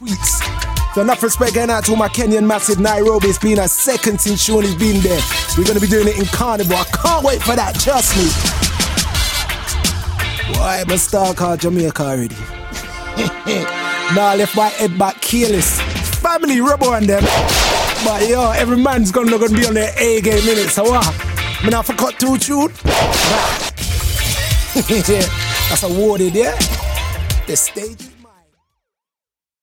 weeks. So enough respect going out to all my Kenyan massive Nairobi. It's been a second since Sean has been there. We're going to be doing it in Carnival. I can't wait for that, trust me. Why am I star called Jamaica already? Now I left my head back careless. Family rubber on them. But yo, every man's gonna be on their A game innit. So what? I mean I forgot to tune. That's awarded, yeah? The stage.